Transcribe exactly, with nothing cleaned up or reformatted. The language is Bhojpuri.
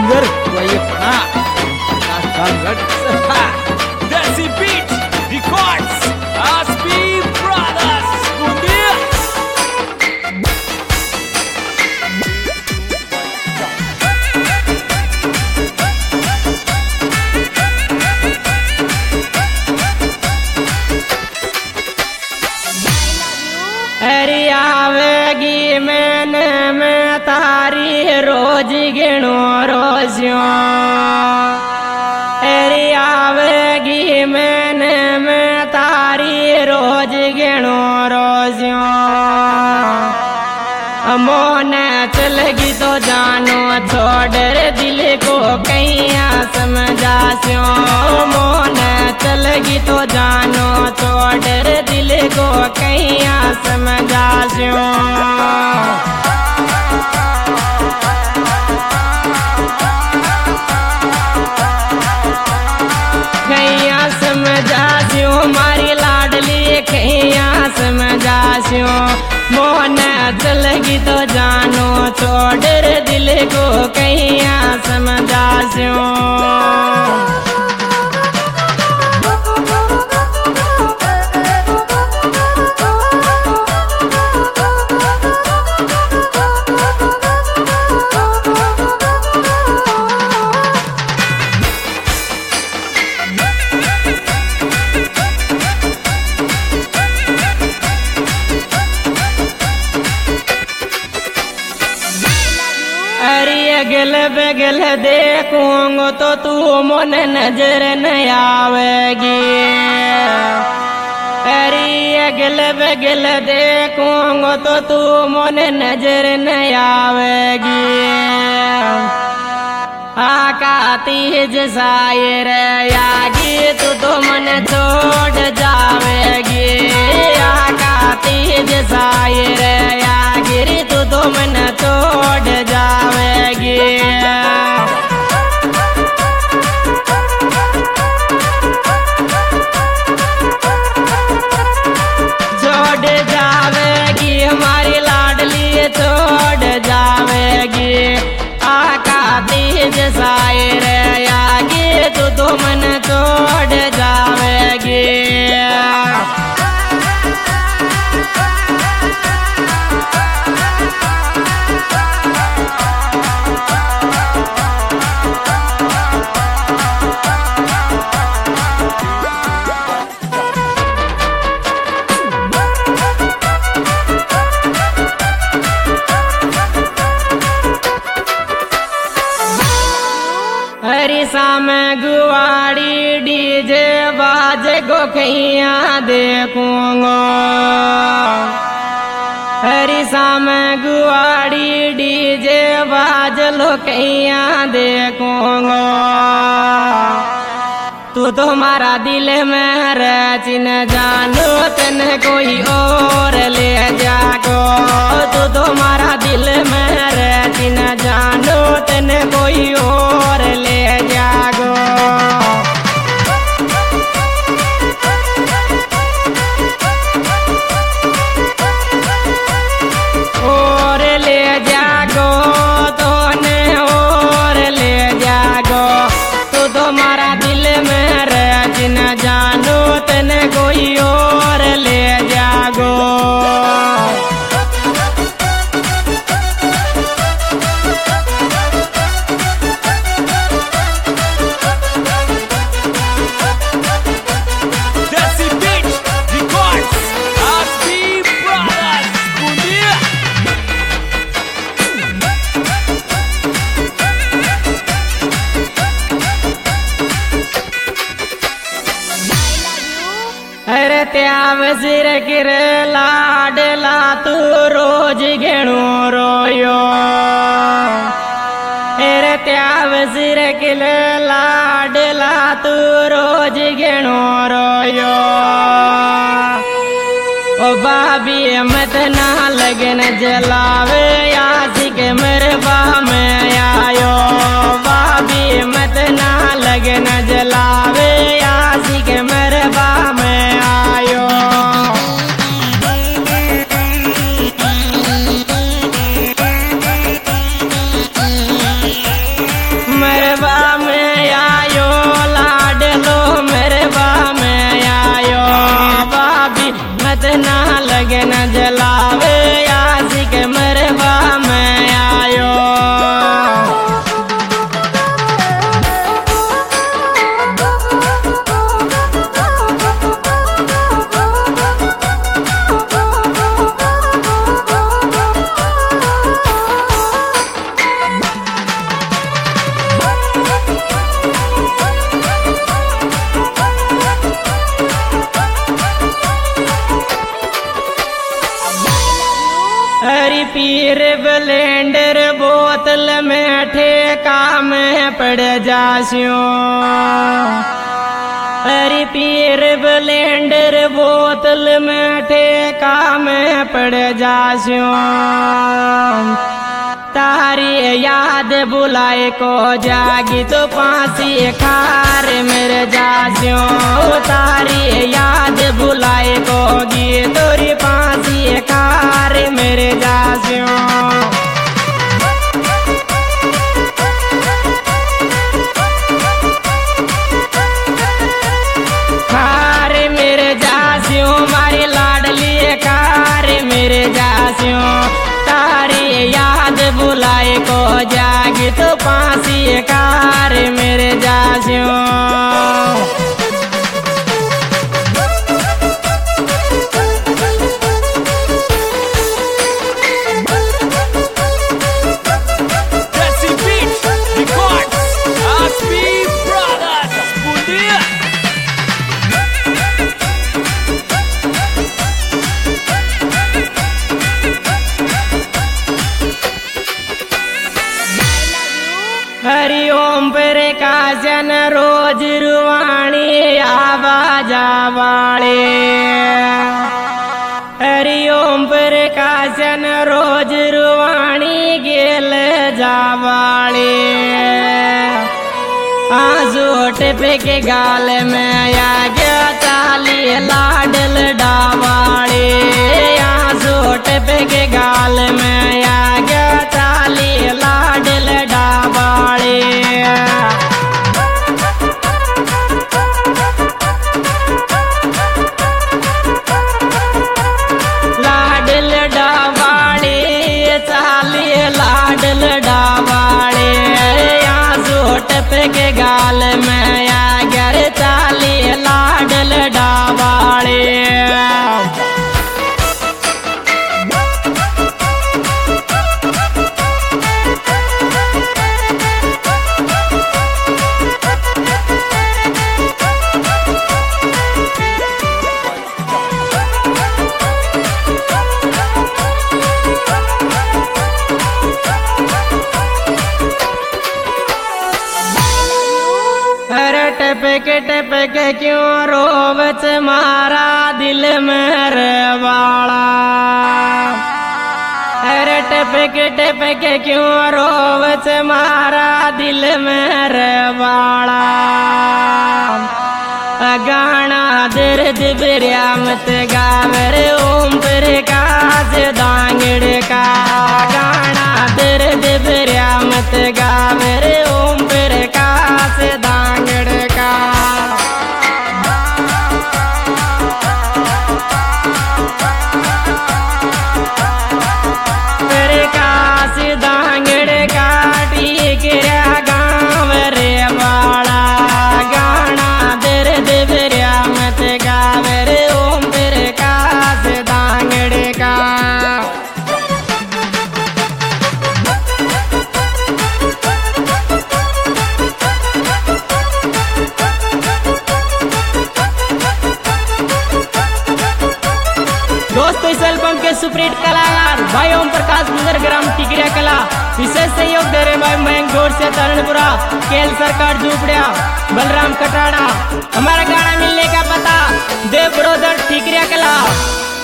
सिंगर वयपना कांगड देसी बीट रिकॉर्ड्स आसपी ब्रदर्स कुंदिया अरे आवेगी मैंने मैं तारी रोज गिनो रोजियों। अरे आवेगी मैंने मैं तारी रोज गिनो रोजियों। मोन चलगी तो जानो छोड़ दिल को कैया समझास्यो। मोन चलगी तो जानो छोड़ दिल को कैया समझास्यो। कैया समझास्यो मारी लाडली कैया समझास्यो। मोन चलगी तो जानो छोड़ दिल को कैया समझास्यो। अगल बगल देखूंगो तो तू मन नजर न आवेगी। अरे अगल बगल देखूंगो तो तू मन नजर न आवेगी। आका तीज सायर आगी तू तो मन छोड़ जावेगी। आका तीज सायर आगी तू तो मन छोड़ जावेगी। छोड़ जावेगी हमारी लाडली छोड़ जावेगी। आका तीज सायर आगे तू तो मन छोड़ जावेगी। हरी शाम गुआड़ी डीजे बाज गो खैया देखूंगो। हरी शाम गुआड़ी डीजे बाज लो खैया देखूंगो। तू तुम्हारा दिल में रचिन जानो तन कोई और ले जागो। तू तुम्हारा दिल में रचिन जानो तन कोई और ले जागो। और ले जागो तो ने और ले जागो। तू तुम्हारा दिल में रचिन जानो तन कोई और ले जागो। अरे त्याव सिर गिर लाडला तू रोज घेणो रोयो। अरे त्याव सिर गिर लाडला तू रोज घेणो रोयो। ओ बाबी मत ना लगन जलावे आशिक मरबा में आयो। बाबी मत ना लगन जलावे आशिक मरबा में आयो। हरी पीर ब्लेंडर बोतल में ठेका में पड़ जास्यो हरी पीर ब्लेंडर बोतल में ठेका में पड़ जास्यो तारी याद बुलाए को जागी तो फांसी खार मेरे जास्यो तारी याद बुलाए को गी तोरी फांसी खार मेरे जास्यो खार मेरे जास्यो मारी लाडली खार मेरे जास्यो तारी याद बुलाए को जागी तो फांसी कार मेरे जास्यो Desi Beat Records, Aspi Brothers, Bundia. हरि ओम प्रकाशन रोज रुवाणी आवाजा वाले हरि ओम प्रकाशन रोज रुवाणी गेल जावाले आजोट पे के गाल में आ गया ताली लाडल डावाले आजोट पे के गाल में आ गया ताली लाडल डावाले लाडल डावाले चाली लाडल डावाले आजोट पे के गाल में आ गया ताली लाडल डावाले टपक टपक क्यों रोवच मारा दिल में वाला अरे टपक टपक क्यों रोवच मारा दिल में वाला गाना दर्द बिरयामत गावर ओम प्रकाश दांगड़ का गाना दर्द बिरयामत गावर ओम प्रकाश दांगड़ का प्रकाश दांगड़ का ठीक गाँव रे वाला गाना दर्द बिरयामत गावर ओम प्रकाश दांगड़ का दोस्तों इस एल्बम के सुपरहिट कलाकार भाई ओम प्रकाश गुजर ग्राम टिकरिया कला विशेष सहयोग दे रहे भाई मयंक गौर से तरणपुरा केल सरकार झूपड़िया बलराम कटाड़ा हमारा गाना मिलने का पता देव ब्रोदर टिकरिया कला